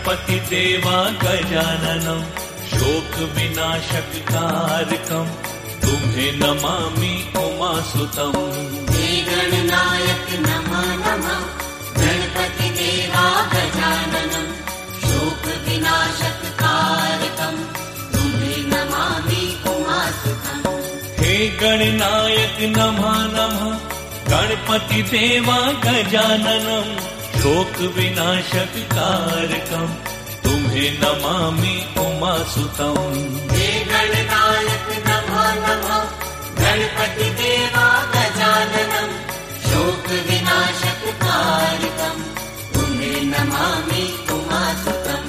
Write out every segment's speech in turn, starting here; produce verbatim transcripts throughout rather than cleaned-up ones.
गणपति देवा गजाननं शोक विनाशक कारकं तुम्हें नमामि उमासुतं। हे गणनायक नमः नमः गणपति देवा गजाननं शोक विनाशक कारकं तुम्हें नमामि उमासुतं। हे गणनायक नमः नमः गणपति देवा गजाननं शोक विनाशक कारकं तुम्हें नमामि उमासुतं। हे गणनायक नमः नमः गणपति देवा गजाननं शोक विनाशक कारकं तुम्हें नमामि उमासुतं।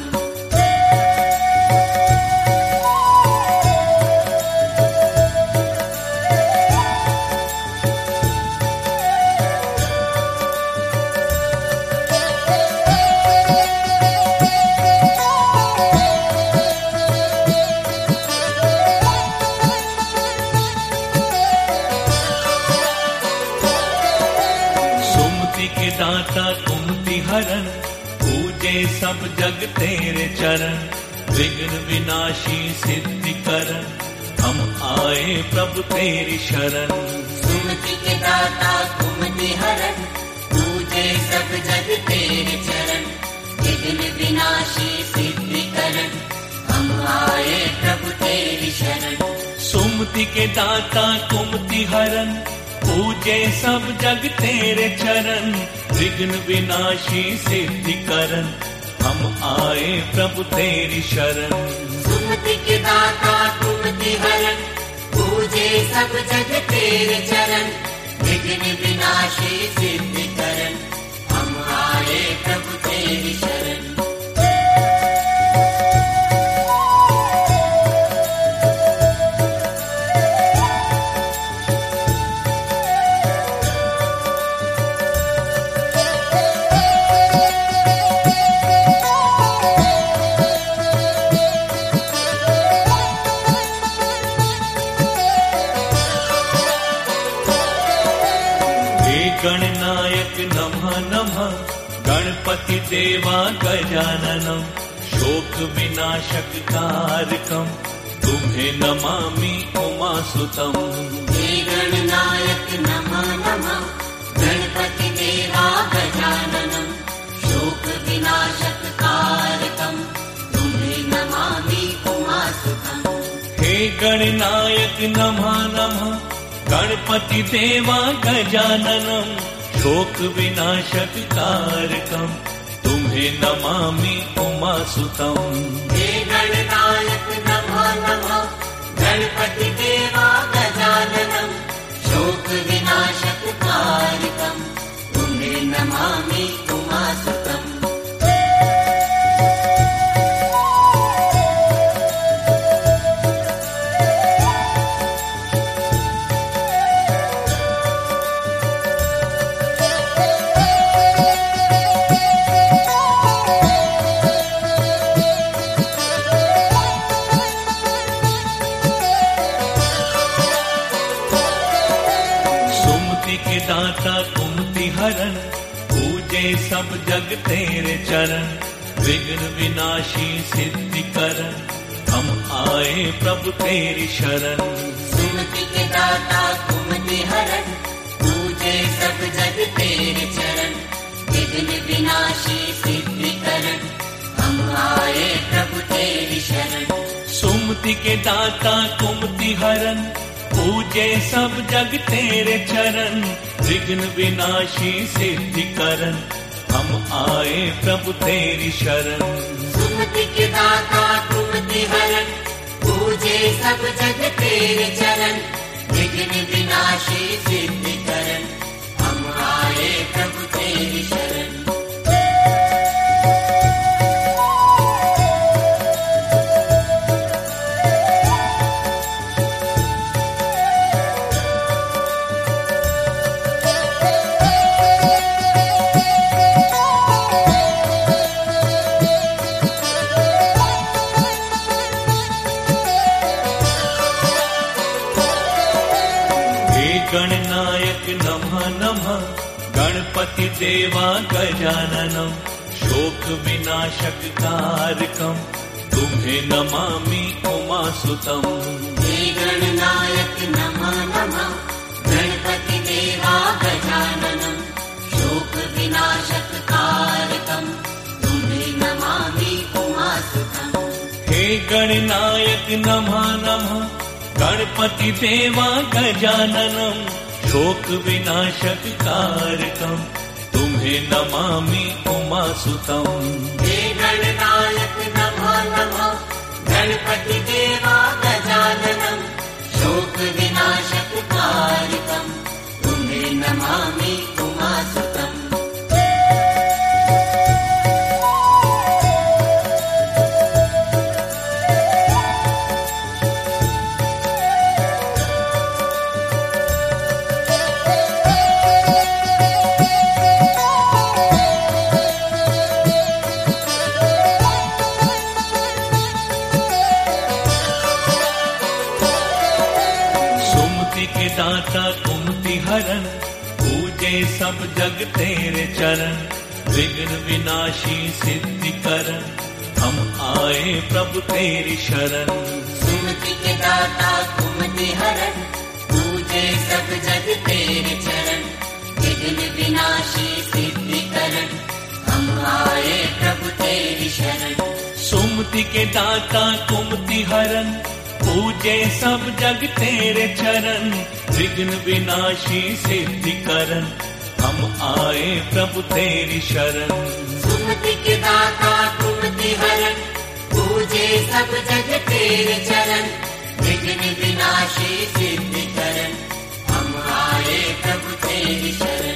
दाता कुमति हरण पूजे सब जग तेरे चरण विघ्न विनाशी सिद्धि करण हम आए प्रभु तेरी शरण। सुमति के दाता कुमति हरण पूजे सब जग तेरे चरण विघ्न विनाशी सिद्धि करण हम आए प्रभु तेरी शरण। सुमति के दाता कुमति हरण पूजे सब जग तेरे चरण विघ्न विनाशी सिद्धि करण हम आए प्रभु तेरी शरण। सुमति के दाता कुमति हरण पूजे सब जग तेरे चरण विघ्न विनाशी सिद्धि करण हम आए प्रभु तेरी शरण। गणनायक नमः नमः गणपति देवा गजाननं शोक विनाशक कारकं तुम्हें नमामि उमासुतं। हे गणनायक नमः नमः गणपति देवा गजाननं शोक विनाशक कारकं तुम्हें नमामि उमासुतं। हे गणनायक नमः नमः गणपति देवा गजाननं शोक विनाशक कारकं तुम्हें नमामि उमासुतं। हे गणनायक नमः नमः गणपति देवा गजाननं शोक विनाशक कारकं तुम्हें नमामि उमासुतं। दाता कुमति हरण पूजे सब जग तेरे चरण विघ्न विनाशी सिद्धि करण हम आए प्रभु तेरी शरण। सुमति के दाता कुमति हरण पूजे सब जग तेरे चरण विघ्न विनाशी सिद्धि करण हम आए प्रभु तेरी शरण। सुमति के दाता कुमति हरण पूजे सब जग तेरे चरण विघ्न विनाशी सिद्धि करण हम आए प्रभु तेरी शरण। सुमति के दाता कुमति हरण पूजे सब जग तेरे चरण विघ्न विनाशी सिद्धि करण हम आए प्रभु तेरी शरण। गणनायक नमः नमः गणपति देवा गजाननं शोक विनाशक कारकम तुम्हें नमामि उमासुतम। हे गणनायक नमः नमः गणपति देवा गजाननम शोक विनाशक कारकम तुम्हें नमामि उमासुतम। हे गणनायक नमः नमः गणपति देवा गजाननम शोक विनाशक कारकम तुम्हें नमामि उमासुतम। हे गणनायक नमः नमः गणपति देवा गजाननम शोक विनाशक कारकम तुम्हें नमामि उमासुतम। दाता कुमति हरन पूजे सब जग तेरे चरण विघ्न विनाशी सिद्धि करन हम आए प्रभु तेरी शरण। सुमति के दाता कुमति हरन पूजे सब जग तेरे चरण विघ्न विनाशी सिद्धि करन हम आए प्रभु तेरी शरण। सुमति के दाता कुमति हरन पूजे सब जग तेरे चरण विघ्न विनाशी सिद्धि करन हम आए प्रभु तेरी शरण। सुमति के दाता कुमति हरन पूजे सब जग तेरे चरण विघ्न विनाशी सिद्धि करन हम आए प्रभु तेरी शरण।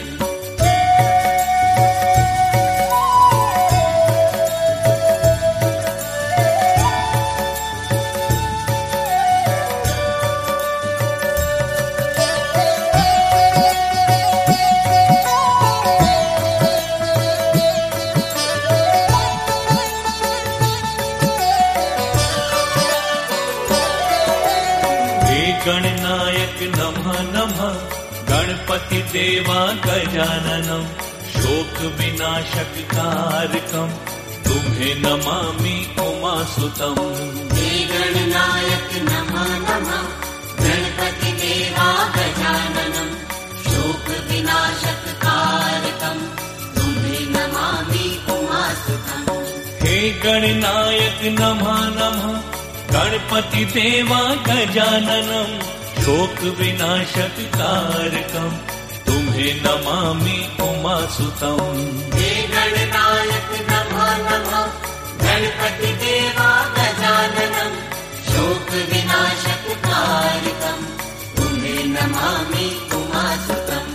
गणनायक नमः नमः गणपति देवा गजाननम शोक विनाशक कारकम तुम्हें नमामि उमासुतम। हे गणनायक नमः नमः गणपति देवा गजाननम शोक विनाशक कारकम तुम्हें नमामि उमासुतम। हे गणनायक नमः नमः गणपति देवा गजाननम शोक विनाशक कारकम तुम्हें नमामि उमासुतम। हे गणनायक नमः नमः गणपति देवा गजाननम शोक विनाशक कारकम तुम्हें नमामि उमासुतम।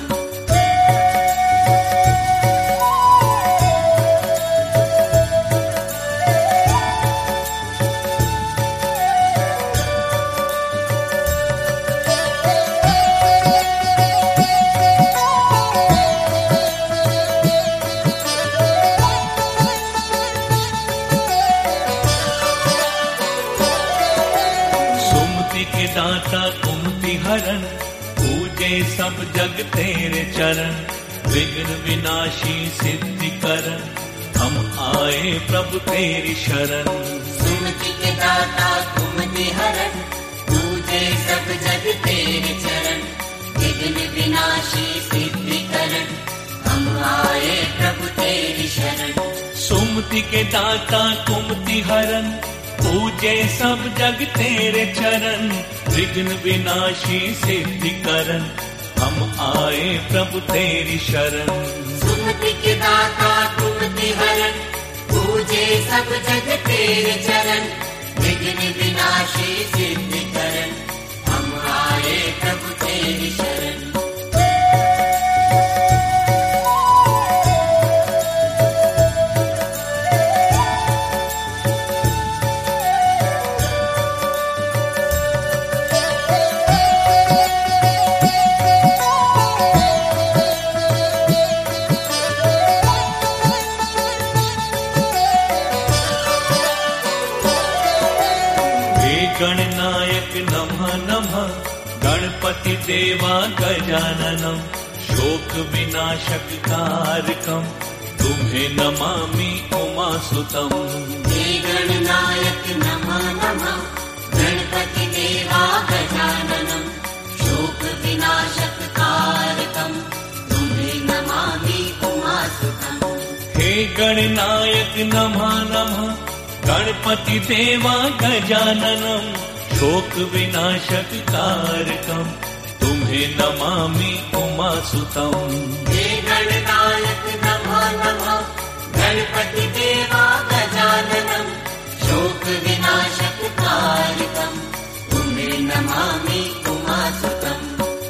दाता कुमति हरन पूजे सब जग तेरे चरण विघ्न विनाशी सिद्धि करन हम आए प्रभु तेरी शरण। सुमति के दाता कुमति हरन पूजे सब जग तेरे चरण विघ्न विनाशी सिद्धि करन हम आए प्रभु तेरी शरण। सुमति के दाता कुमति हरन पूजे सब जग तेरे चरण विघ्न विनाशी सिद्धि करन हम आए प्रभु तेरी शरण। सुमति के दाता कुमति हरन पूजे सब जग तेरे चरण विघ्न विनाशी सिद्धि करन हम आए प्रभु तेरी शरण। गणनायक नमः नमः गणपति देवा गजाननम शोक विनाशक कारकम तुम्हें नमामि उमासुतम्। हे गणनायक नमः नमः, गणपति देवा गजाननम्, शोक विनाशक कारकम्, तुम्हें नमामि उमासुतम्। हे गणनायक नमः नमः, गणपति देवा गजाननम्, शोक विनाशक कारकम्, तुम्हें नमामि उमासुतम्। हे गणनायक नमः नमः, गणपति देवा गजाननम्, शोक विनाशक कारकम्, तुम्हें नमामि उमासुतम्।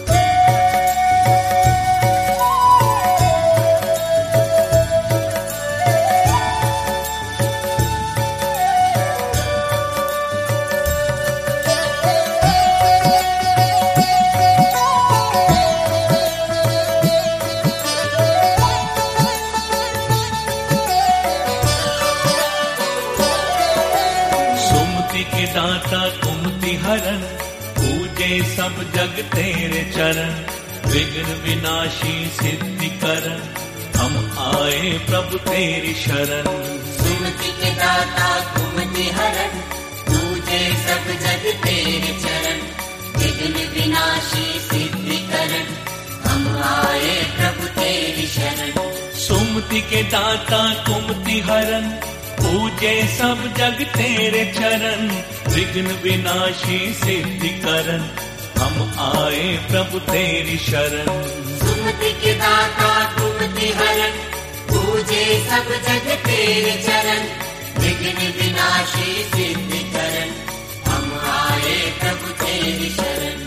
दाता कुमति हरन, पूजे सब जग तेरे चरण, विघ्न विनाशी सिद्धि करन, हम आए प्रभु तेरी शरण। सुमति के दाता कुमति हरन, पूजे सब जग तेरे चरण, विघ्न विनाशी सिद्धि करन, हम आए प्रभु तेरी शरण। सुमति के दाता कुमति हरन, पूजे सब जग तेरे चरण, विघ्न विनाशी सिद्धि करन, हम आए प्रभु तेरी शरण। सुमति के दाता कुमति हरन, पूजे सब जग तेरे चरण, विघ्न विनाशी सिद्धि करन, हम आए प्रभु तेरी शरण।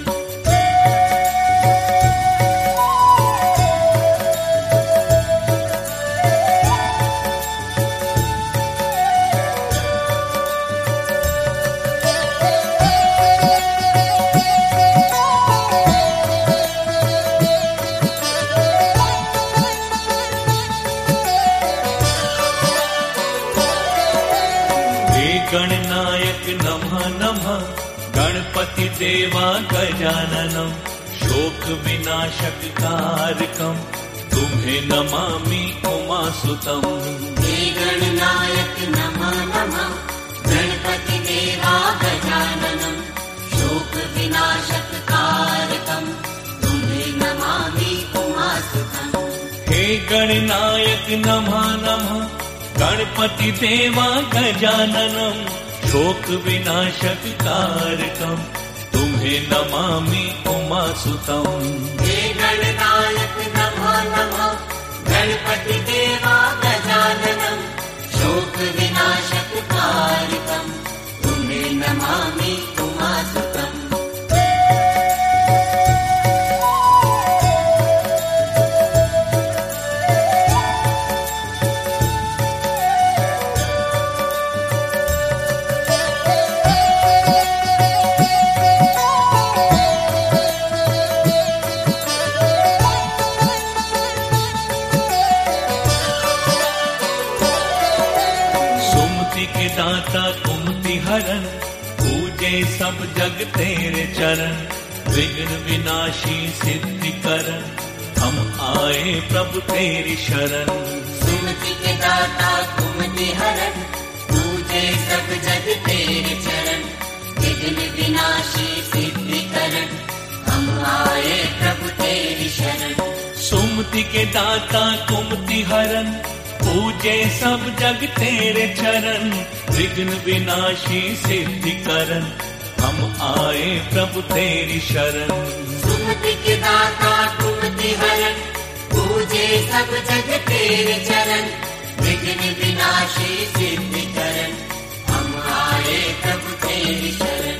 गणनायक नमः नमः, गणपति देवा गजाननम्, शोक विनाशक कारकम्, तुम्हें नमामि उमासुतम्। हे गणनायक नमः नमः, गणपति देवा गजाननम्, शोक विनाशक कारकम्, तुम्हें नमामि उमासुतम्। हे गणनायक नमः नमः, गणपति देवा गजाननम्, शोक विनाशक कारकम्, तुम्हें नमामि उमासुतम्। हे गणनायक नमः नमः, गणपति देवा गजाननम्, शोक विनाशक कारकम्, तुम्हें नमामि उमासुतम्। दाता कुमति हरन, पूजे सब जग तेरे चरण, विघ्न विनाशी सिद्धि करन, हम आए प्रभु तेरी शरण। सुमति के दाता कुमति हरन, पूजे सब जग तेरे चरण, विघ्न विनाशी सिद्धि करन, हम आए प्रभु तेरी शरण। सुमति के दाता कुमति हरन, पूजे सब जग तेरे चरण, विघ्न विनाशी सिद्धि करन, हम आए प्रभु तेरी शरण। सुमति के दाता कुमति हरन, पूजे सब जग तेरे चरण, विघ्न विनाशी सिद्धि करन, हम आए प्रभु तेरी शरण।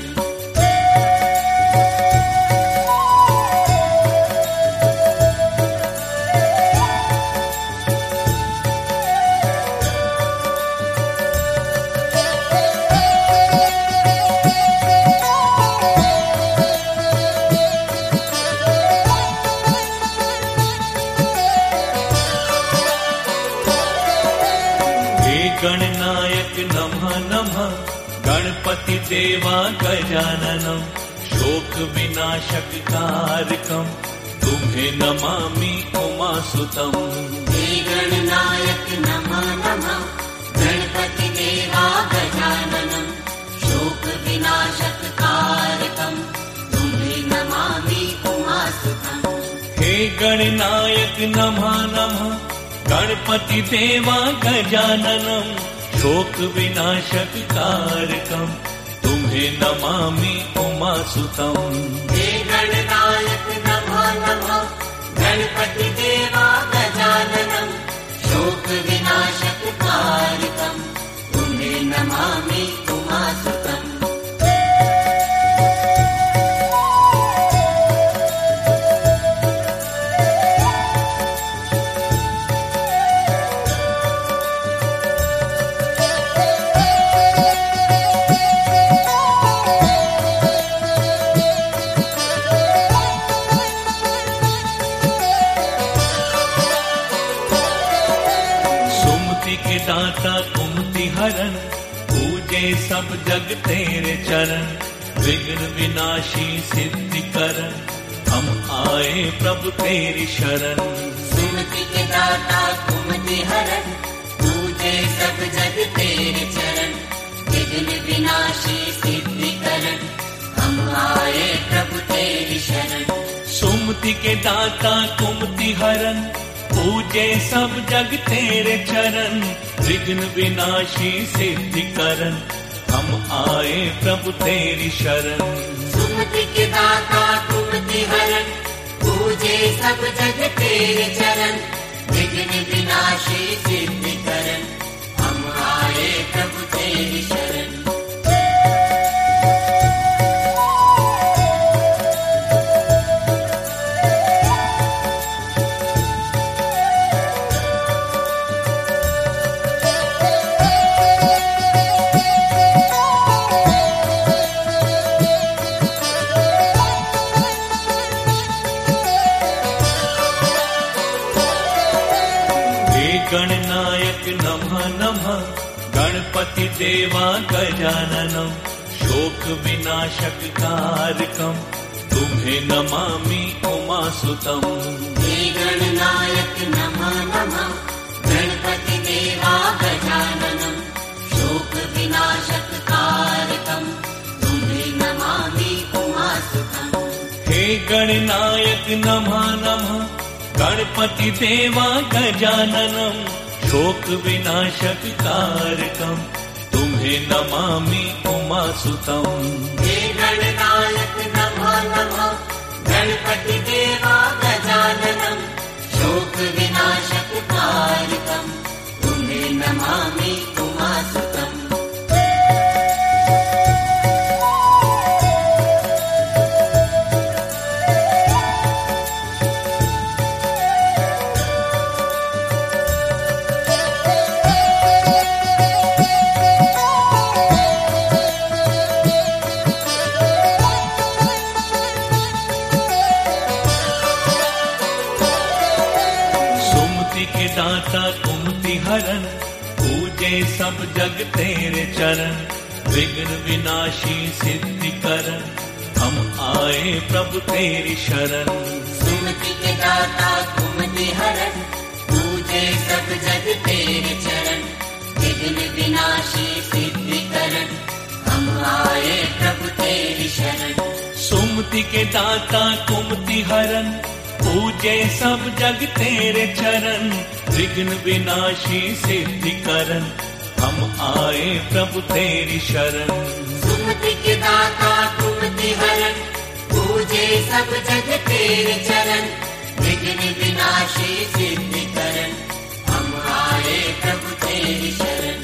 गणनायक नमः नमः, गणपति देवा गजाननम्, शोक विनाशक कारकम्, तुम्हें नमामि उमासुतम्। हे गण गणनायक नमः नमः गणपति देवा गजाननं शोक विनाशक कारकं तुम्हें नमामि उमासुतम्। हे गणनायक नमः नमः गणपति देवा गजाननं शोक विनाशक कारकं तुम्हें नमामि उमासुतम्। हे गणनायक नमः नमः गणपति देवा गजाननं शोक विनाशक कारकं तुम्हें नमामि उमासुतम्। दाता कुमति हरण पूजे सब जग तेरे चरण विघ्न विनाशी सिद्धि करन हम आए प्रभु तेरी शरण। सुमति के दाता कुमति हरण पूजे सब जग तेरे चरण विघ्न विनाशी सिद्धि करन हम आए प्रभु तेरी शरण। सुमति के दाता कुमति हरण पूजे सब जग तेरे चरण विघ्न विनाशी सिद्धि करन हम आए प्रभु तेरी शरण। सुमति के दाता कुमति हरण पूजे सब जग तेरे चरण विघ्न विनाशी सिद्धि करन हम आए प्रभु तेरी शरण। गणनायक नमः नमः गणपति देवा गजाननं शोक विनाशक कारकं तुम्हें नमामि उमासुतम्। हे गणनायक नमः नमः गणपति देवा गजाननं शोक विनाशक कारकं तुम्हें नमामि उमासुतम्। हे गणनायक नमः नमः गणपति देवा गजाननं शोक विनाशक कारकं तुम्हें नमामि उमासुतम्। हे गणनायक नमः नमः गणपति देवा गजाननं शोक विनाशक कारकं तुम्हें नमामि उमासुतम्। दाता कुमति हरण पूजे सब जग तेरे चरण विघ्न विनाशी सिद्धि करन हम आए प्रभु तेरी शरण। सुमति के दाता कुमति हरण पूजे सब जग तेरे चरण विघ्न विनाशी सिद्धि करन हम आए प्रभु तेरी शरण। सुमति के दाता कुमति हरण पूजे सब जग तेरे चरण विघ्न विनाशी सिद्धि करन हम आए प्रभु तेरी शरण। सुमति के दाता कुमति हरण पूजे सब जग तेरे चरण विघ्न विनाशी सिद्धि करन हम आए प्रभु तेरी शरण।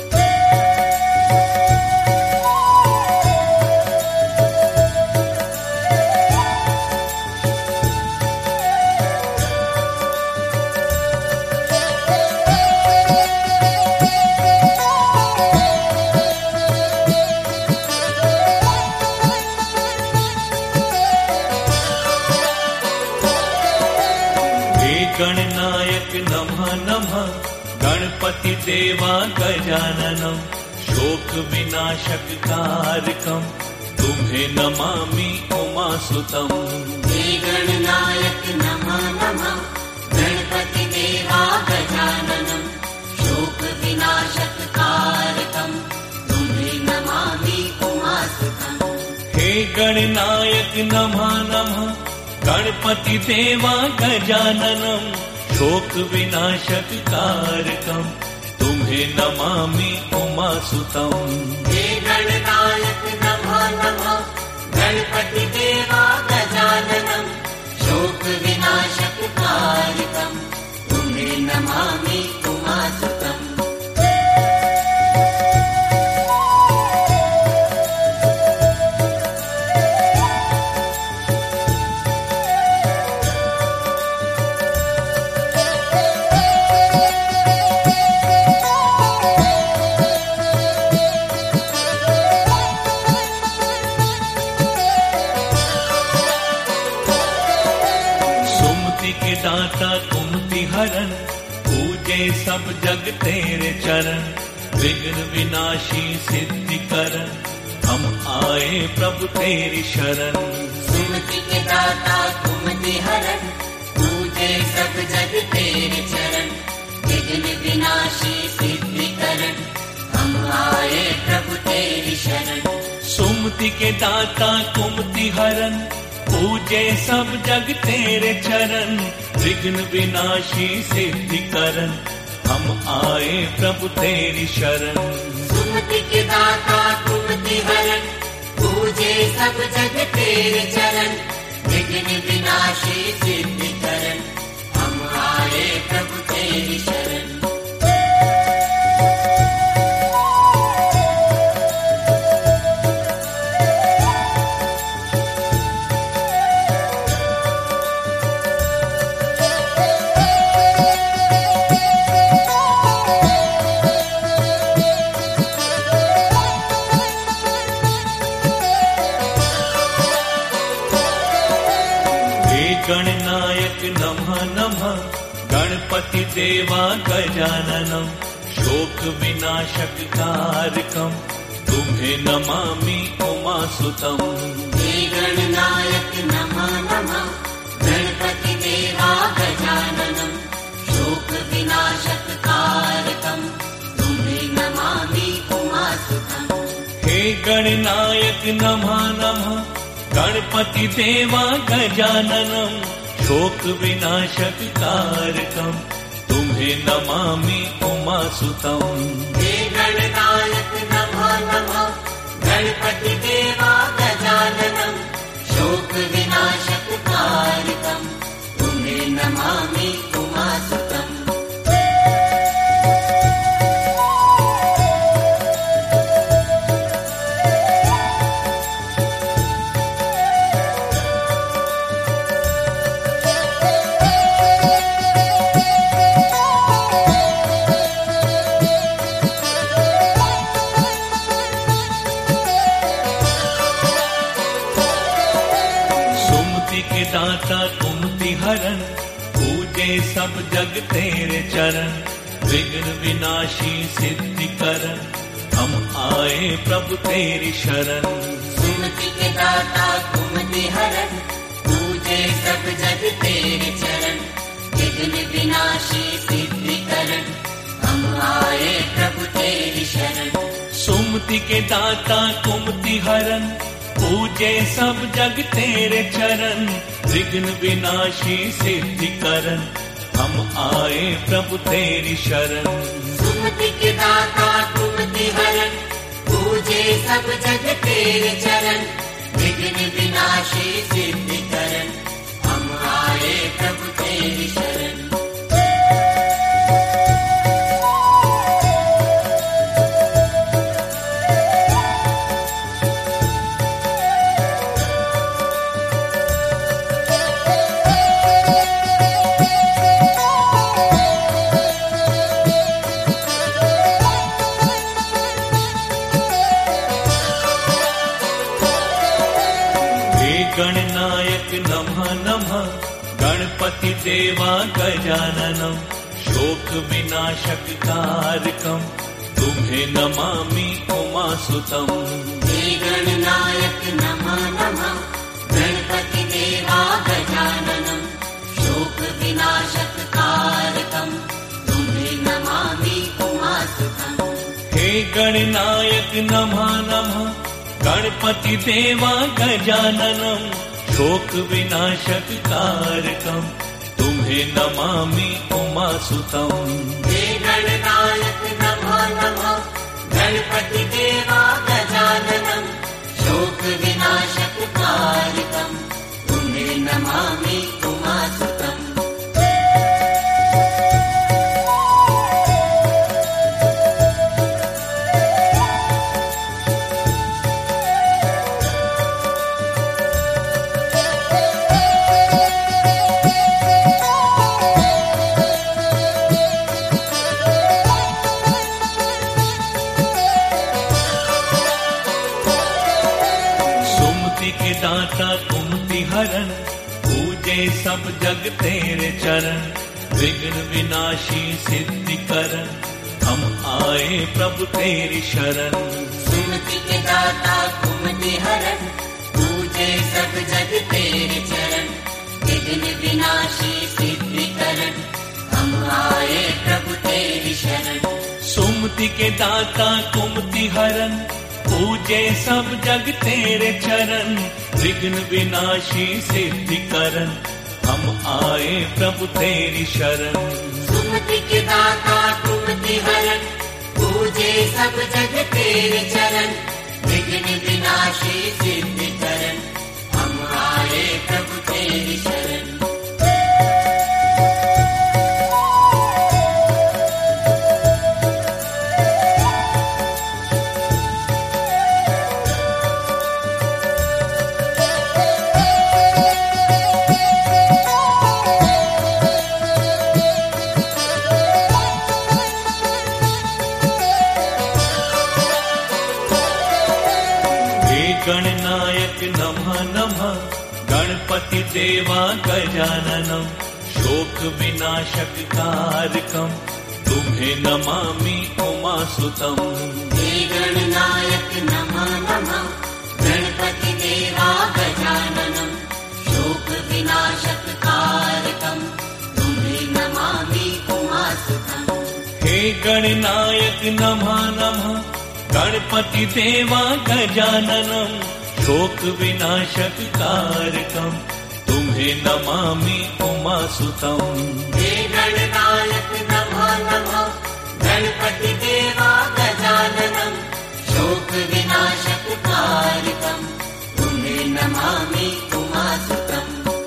गणनायक नमः नमः गणपति देवा गजाननं शोक विनाशक कारकं तुम्हें नमामि उमासुतम्। हे गणनायक नमः नमः गणपति देवा गजाननं हे गणनायक नमः नमः, गणपति देवा गजाननम, शोक विनाशक कारकम, तुम्हें नमामि उमासुतम। हे गणनायक नमः नमः, गणपति देवा गजाननम, शोक विनाशक कारकम, तुम्हें नमामि उमासुतम। दाता कुमति हरन, पूजे सब जग तेरे चरण, विघ्न विनाशी सिद्धि करन, हम आए प्रभु तेरी शरण। सुमति के दाता कुमति हरन, पूजे सब जग तेरे चरण, विघ्न विनाशी सिद्धि करन, हम आए प्रभु तेरी शरण। सुमति के दाता कुमति हरन, पूजे सब जग तेरे चरण, विघ्न विनाशी सिद्धि करन, हम आए प्रभु तेरी शरण। सुमति के दाता कुमति हरन, पूजे सब जग तेरे चरण, विघ्न विनाशी सिद्धि करन, हम आए प्रभु तेरी शरण। गणनायक नमः नमः, गणपति देवा गजाननम, शोक विनाशक कारकम, तुम्हें नमामि उमासुतम। हे गणनायक नमः नमः, गणपति देवा गजाननम, शोक विनाशक कारकम, तुम्हें नमामि उमासुतम। हे गणनायक नमः नमः, गणपति देवा गजाननम, शोक विनाशक कारकम, तुम्हें नमामि उमासुतम। हे गणनायक नमः नमः, गणपति देवा गजाननम, शोक विनाशक कारकम, तुम्हें नमामि उमासुतम। दाता कुमति हरन, पूजे सब जग तेरे चरण, विघ्न विनाशी सिद्धि करन, हम आए प्रभु तेरी शरण। सुमति के दाता कुमति हरन, पूजे सब जग तेरे चरण, विघ्न विनाशी सिद्धि करन, हम आए प्रभु तेरी शरण। सुमति के दाता कुमति हरन, पूजे सब जग तेरे चरण, विघ्न विनाशी सिद्धि करन, हम आए प्रभु तेरी शरण। सुमति के दाता कुमति हरन, पूजे सब जग तेरे चरण, विघ्न विनाशी सिद्धि करन, हम आए प्रभु तेरी शरण। गणनायक नमः नमः, गणपति देवा गजाननम, शोक विनाशक कारकम, तुम्हें नमामि उमासुतम। हे गणनायक नमः नमः, गणपति देवा गजाननम, शोक विनाशक कारकम, तुम्हें नमामि उमासुतम। हे गणनायक नमः नमः, गणपति देवा गजाननम शोक विनाशक कारकम तुम्हें नमामि उमासुतम। हे गणनायक नमो नमः गणपति देवा गजाननम शोक विनाशक कारकम तुम्हें नमामि उमासुतम। दाता कुमति हरण पूजे सब जग तेरे चरण विघ्न विनाशी सिद्धि करण हम आए प्रभु तेरी शरण। सुमति के दाता कुमति हरण पूजे सब जग तेरे चरण विघ्न विनाशी सिद्धि करण हम आए प्रभु तेरी शरण। सुमति के दाता कुमति हरण पूजे सब जग तेरे चरण विघ्न विनाशी सिद्धि करण हम आए प्रभु तेरी शरण। सुमति के दाता कुमति हरण पूजे सब जग तेरे चरण विघ्न विनाशी सिद्धि करण हम आए प्रभु तेरी शरण। गणनायक नमः नमः गणपति देवा गजाननम शोक विनाशक कारकम तुम्हें नमामि उमासुतम। हे गणनायक नमः नमः गणपति देवा गजाननम शोक विनाशक कारकम तुम्हें नमामि उमासुतम। हे गणनायक नमः नमः गणपति देवा गजाननम शोक विनाशक कारकम तुम्हें नमामि उमासुतम। हे गणनायक नमः नमः गणपति देवा गजाननम शोक विनाशक कारकम तुम्हें नमामि उमासुतम।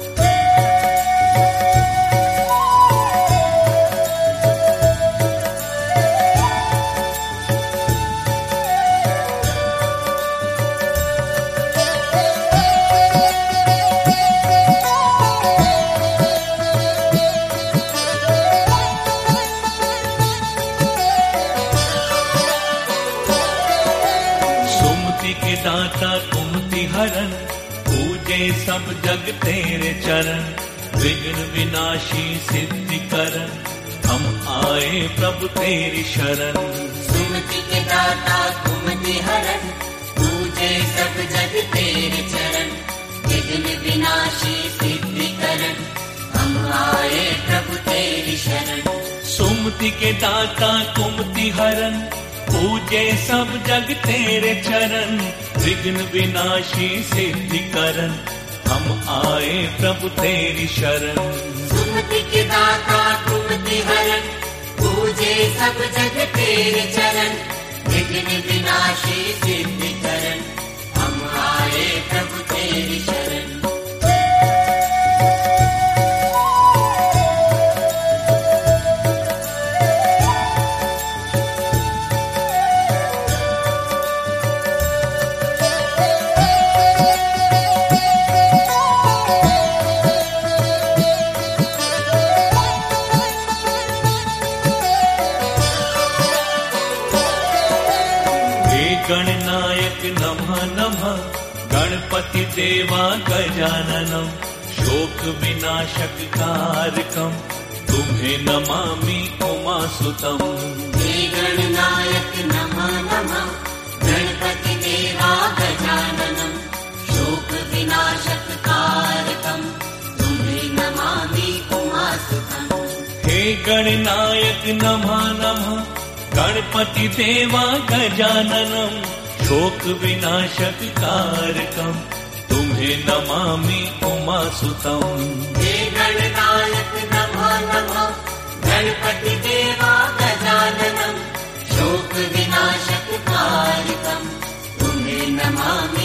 दाता कुमति हरण पूजे सब जग तेरे चरण विघ्न विनाशी सिद्धि करण हम आए प्रभु तेरी शरण। सुमति के दाता कुमति हरण पूजे सब जग तेरे चरण विघ्न विनाशी सिद्धि करण हम आए प्रभु तेरी शरण। सुमति के दाता कुमति हरण पूजे सब जग तेरे चरण विघ्न विनाशी सिद्धि करण हम आए प्रभु तेरी शरण। सुमति के दाता कुमति हरण पूजे सब जग तेरे चरण विघ्न विनाशी सिद्धि करण हम आए प्रभु तेरी शरण। गणनायक नमः नमः गणपति देवा गजाननम शोक विनाशक कारकम तुम्हें नमामि उमासुतम। हे गणनायक नमः नमः गणपति देवा गजाननम शोक विनाशक कारकम तुम्हें नमामि उमासुतम। हे गणनायक नमः नमः गणपति देवा गजाननम शोक विनाशक कारकम तुम्हें नमामि उमासुतम। हे गणनायक नमो नमो गणपति देवा गजाननम शोक विनाशक कारकम तुम्हें नमामि